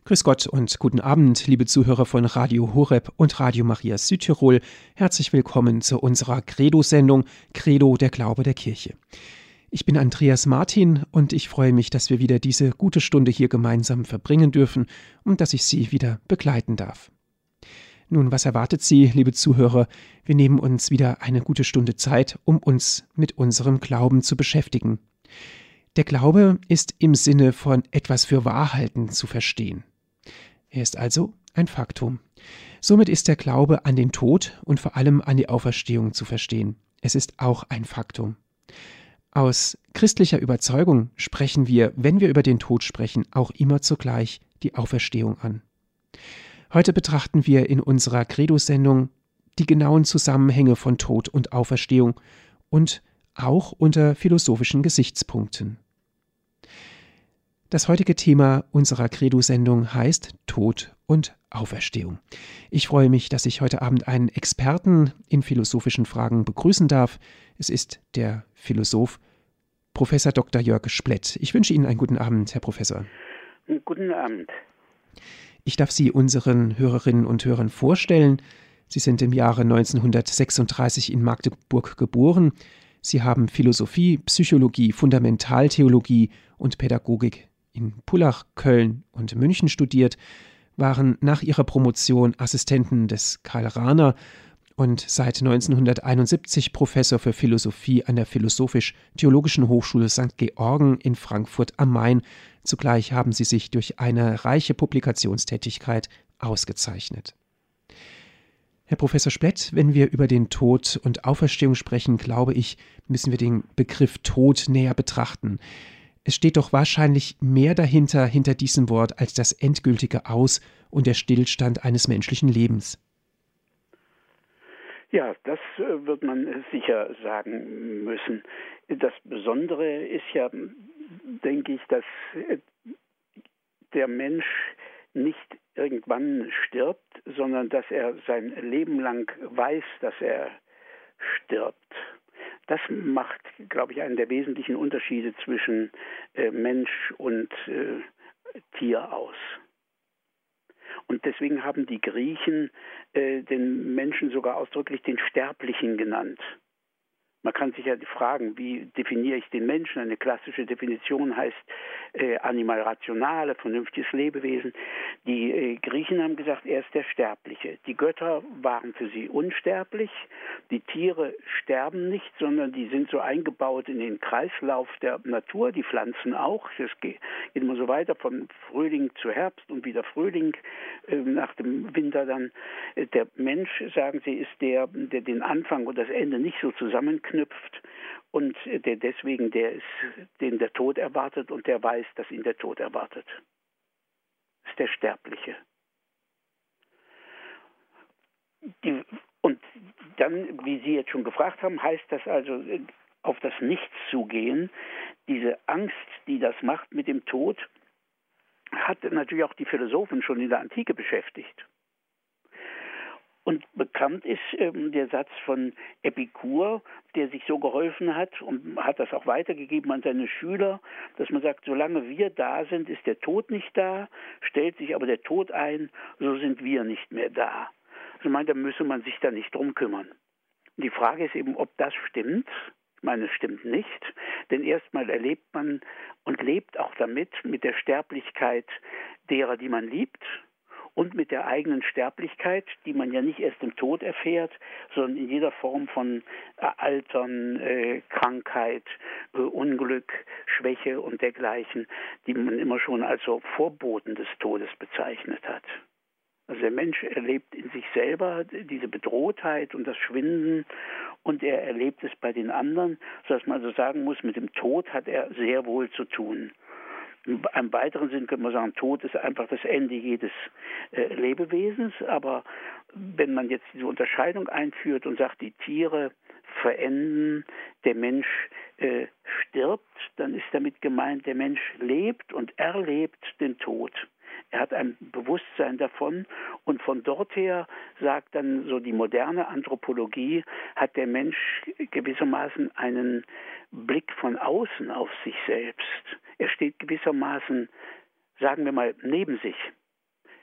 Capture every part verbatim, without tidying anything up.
Grüß Gott und guten Abend, liebe Zuhörer von Radio Horeb und Radio Maria Südtirol. Herzlich willkommen zu unserer Credo-Sendung Credo, der Glaube der Kirche. Ich bin Andreas Martin und ich freue mich, dass wir wieder diese gute Stunde hier gemeinsam verbringen dürfen und dass ich Sie wieder begleiten darf. Nun, was erwartet Sie, liebe Zuhörer? Wir nehmen uns wieder eine gute Stunde Zeit, um uns mit unserem Glauben zu beschäftigen. Der Glaube ist im Sinne von etwas für wahr halten zu verstehen. Er ist also ein Faktum. Somit ist der Glaube an den Tod und vor allem an die Auferstehung zu verstehen. Es ist auch ein Faktum. Aus christlicher Überzeugung sprechen wir, wenn wir über den Tod sprechen, auch immer zugleich die Auferstehung an. Heute betrachten wir in unserer Credo-Sendung die genauen Zusammenhänge von Tod und Auferstehung und auch unter philosophischen Gesichtspunkten. Das heutige Thema unserer Credo-Sendung heißt Tod und Auferstehung. Ich freue mich, dass ich heute Abend einen Experten in philosophischen Fragen begrüßen darf. Es ist der Philosoph Professor Doktor Jörg Splett. Ich wünsche Ihnen einen guten Abend, Herr Professor. Guten Abend. Ich darf Sie unseren Hörerinnen und Hörern vorstellen. Sie sind im Jahre neunzehnhundertsechsunddreißig in Magdeburg geboren. Sie haben Philosophie, Psychologie, Fundamentaltheologie und Pädagogik in Pullach, Köln und München studiert, waren nach ihrer Promotion Assistenten des Karl Rahner und seit neunzehnhunderteinundsiebzig Professor für Philosophie an der Philosophisch-Theologischen Hochschule Sankt Georgen in Frankfurt am Main. Zugleich haben sie sich durch eine reiche Publikationstätigkeit ausgezeichnet. Herr Professor Splett, wenn wir über den Tod und Auferstehung sprechen, glaube ich, müssen wir den Begriff Tod näher betrachten. Es steht doch wahrscheinlich mehr dahinter, hinter diesem Wort, als das endgültige Aus- und der Stillstand eines menschlichen Lebens. Ja, das äh, wird man sicher sagen müssen. Das Besondere ist ja, denke ich, dass äh, der Mensch nicht irgendwann stirbt, sondern dass er sein Leben lang weiß, dass er stirbt. Das macht, glaube ich, einen der wesentlichen Unterschiede zwischen äh, Mensch und äh, Tier aus. Und deswegen haben die Griechen äh, den Menschen sogar ausdrücklich den Sterblichen genannt. Man kann sich ja fragen, wie definiere ich den Menschen? Eine klassische Definition heißt äh, animal rationale, vernünftiges Lebewesen. Die äh, Griechen haben gesagt, er ist der Sterbliche. Die Götter waren für sie unsterblich. Die Tiere sterben nicht, sondern die sind so eingebaut in den Kreislauf der Natur. Die Pflanzen auch. Es geht immer so weiter von Frühling zu Herbst und wieder Frühling, äh, nach dem Winter dann. Äh, der Mensch, sagen sie, ist der, der den Anfang und das Ende nicht so zusammenknüpft. knüpft und der deswegen der ist, den der Tod erwartet und der weiß, dass ihn der Tod erwartet. Das ist der Sterbliche. Die, und dann, wie Sie jetzt schon gefragt haben, heißt das also auf das Nichts zugehen. Diese Angst, die das macht mit dem Tod, hat natürlich auch die Philosophen schon in der Antike beschäftigt. Und bekannt ist ähm, der Satz von Epikur, der sich so geholfen hat und hat das auch weitergegeben an seine Schüler, dass man sagt, solange wir da sind, ist der Tod nicht da, stellt sich aber der Tod ein, so sind wir nicht mehr da. Also ich meine, da müsse man sich da nicht drum kümmern. Und die Frage ist eben, ob das stimmt. Ich meine, es stimmt nicht, denn erstmal erlebt man und lebt auch damit, mit der Sterblichkeit derer, die man liebt, und mit der eigenen Sterblichkeit, die man ja nicht erst im Tod erfährt, sondern in jeder Form von äh, Altern, äh, Krankheit, äh, Unglück, Schwäche und dergleichen, die man immer schon als so Vorboten des Todes bezeichnet hat. Also der Mensch erlebt in sich selber diese Bedrohtheit und das Schwinden und er erlebt es bei den anderen, sodass man also sagen muss, mit dem Tod hat er sehr wohl zu tun. In einem weiteren Sinn könnte man sagen, Tod ist einfach das Ende jedes äh, Lebewesens. Aber wenn man jetzt diese Unterscheidung einführt und sagt, die Tiere verenden, der Mensch äh, stirbt, dann ist damit gemeint, der Mensch lebt und erlebt den Tod. Er hat ein Bewusstsein davon und von dort her, sagt dann so die moderne Anthropologie, hat der Mensch gewissermaßen einen Blick von außen auf sich selbst. Er steht gewissermaßen, sagen wir mal, neben sich.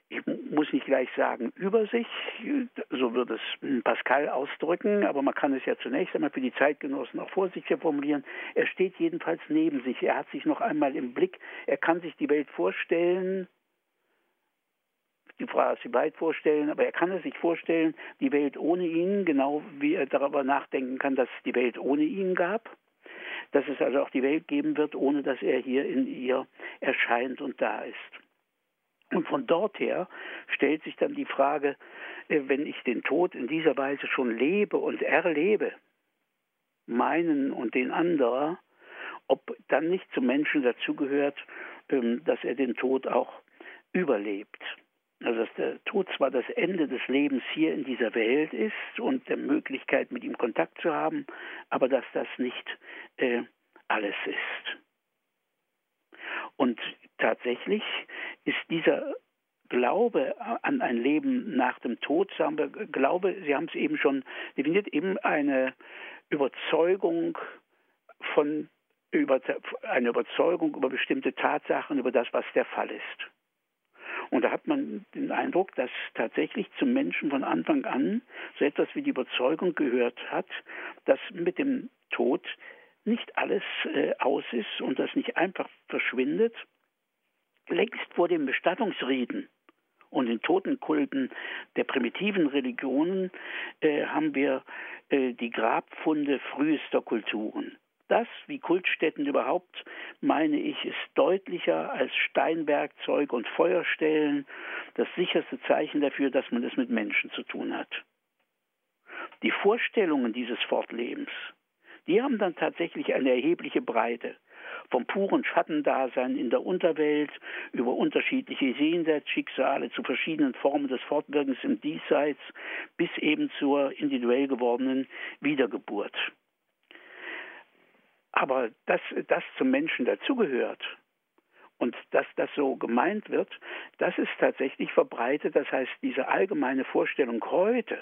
ich muss nicht gleich sagen über sich, so würde es Pascal ausdrücken, aber man kann es ja zunächst einmal für die Zeitgenossen auch vorsichtiger formulieren. Er steht jedenfalls neben sich, er hat sich noch einmal im Blick, er kann sich die Welt vorstellen, die Frage ist, wie weit vorstellen, aber er kann es sich vorstellen, die Welt ohne ihn, genau wie er darüber nachdenken kann, dass es die Welt ohne ihn gab, dass es also auch die Welt geben wird, ohne dass er hier in ihr erscheint und da ist. Und von dort her stellt sich dann die Frage, wenn ich den Tod in dieser Weise schon lebe und erlebe, meinen und den anderer, ob dann nicht zum Menschen dazugehört, dass er den Tod auch überlebt. Also dass der Tod zwar das Ende des Lebens hier in dieser Welt ist und der Möglichkeit, mit ihm Kontakt zu haben, aber dass das nicht äh, alles ist. Und tatsächlich ist dieser Glaube an ein Leben nach dem Tod, sagen wir, Glaube, Sie haben es eben schon definiert, eben eine Überzeugung von, über, eine Überzeugung über bestimmte Tatsachen, über das, was der Fall ist. Und da hat man den Eindruck, dass tatsächlich zum Menschen von Anfang an so etwas wie die Überzeugung gehört hat, dass mit dem Tod nicht alles äh, aus ist und das nicht einfach verschwindet. Längst vor den Bestattungsriten und den Totenkulten der primitiven Religionen äh, haben wir äh, die Grabfunde frühester Kulturen. Das, wie Kultstätten überhaupt, meine ich, ist deutlicher als Steinwerkzeug und Feuerstellen das sicherste Zeichen dafür, dass man es mit Menschen zu tun hat. Die Vorstellungen dieses Fortlebens, die haben dann tatsächlich eine erhebliche Breite. Vom puren Schattendasein in der Unterwelt über unterschiedliche Jenseitsschicksale zu verschiedenen Formen des Fortwirkens im Diesseits bis eben zur individuell gewordenen Wiedergeburt. Aber dass das zum Menschen dazugehört und dass das so gemeint wird, das ist tatsächlich verbreitet. Das heißt, diese allgemeine Vorstellung heute,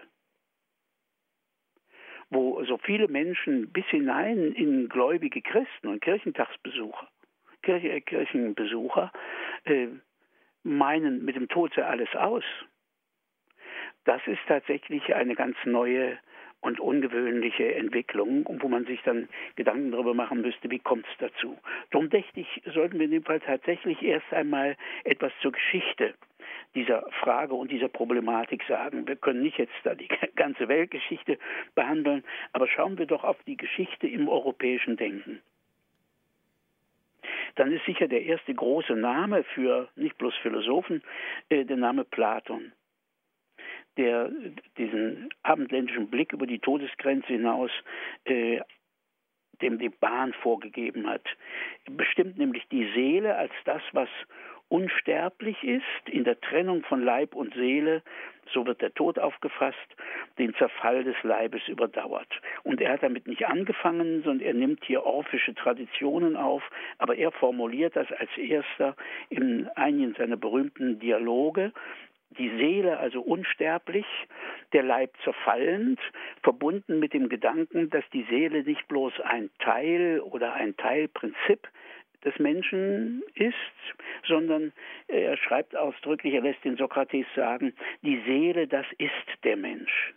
wo so viele Menschen bis hinein in gläubige Christen und Kirchentagsbesucher, Kirche, Kirchenbesucher äh, meinen, mit dem Tod sei alles aus, das ist tatsächlich eine ganz neue und ungewöhnliche Entwicklung, wo man sich dann Gedanken darüber machen müsste, wie kommt es dazu. Darum dächte ich, sollten wir in dem Fall tatsächlich erst einmal etwas zur Geschichte dieser Frage und dieser Problematik sagen. Wir können nicht jetzt da die ganze Weltgeschichte behandeln, aber schauen wir doch auf die Geschichte im europäischen Denken. Dann ist sicher der erste große Name für nicht bloß Philosophen, äh, der Name Platon, der diesen abendländischen Blick über die Todesgrenze hinaus äh, dem die Bahn vorgegeben hat. Bestimmt nämlich die Seele als das, was unsterblich ist, in der Trennung von Leib und Seele, so wird der Tod aufgefasst, den Zerfall des Leibes überdauert. Und er hat damit nicht angefangen, sondern er nimmt hier orphische Traditionen auf, aber er formuliert das als erster in einigen seiner berühmten Dialoge. Die Seele also unsterblich, der Leib zerfallend, verbunden mit dem Gedanken, dass die Seele nicht bloß ein Teil oder ein Teilprinzip des Menschen ist, sondern er schreibt ausdrücklich, er lässt den Sokrates sagen, die Seele, das ist der Mensch.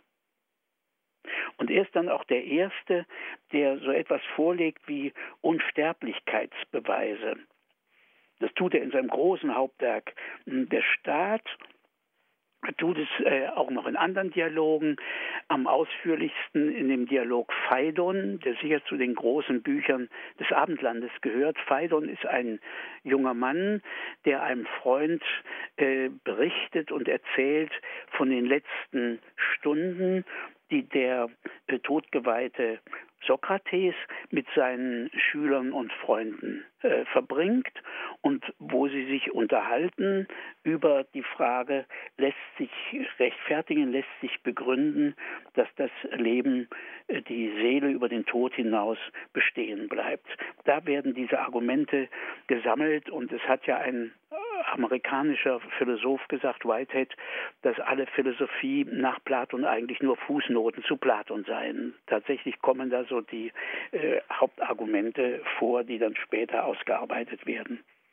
Und er ist dann auch der Erste, der so etwas vorlegt wie Unsterblichkeitsbeweise. Das tut er in seinem großen Hauptwerk Der Staat. Er tut es äh, auch noch in anderen Dialogen, am ausführlichsten in dem Dialog Phaidon, der sicher zu den großen Büchern des Abendlandes gehört. Phaidon ist ein junger Mann, der einem Freund äh, berichtet und erzählt von den letzten Stunden, die der äh, todgeweihte Sokrates mit seinen Schülern und Freunden äh, verbringt und wo sie sich unterhalten über die Frage, lässt sich rechtfertigen, lässt sich begründen, dass das Leben, äh, die Seele über den Tod hinaus bestehen bleibt. Da werden diese Argumente gesammelt und es hat ja ein amerikanischer Philosoph gesagt, Whitehead, dass alle Philosophie nach Platon eigentlich nur Fußnoten zu Platon seien. Tatsächlich kommen da so die äh, Hauptargumente vor, die dann später ausgearbeitet werden.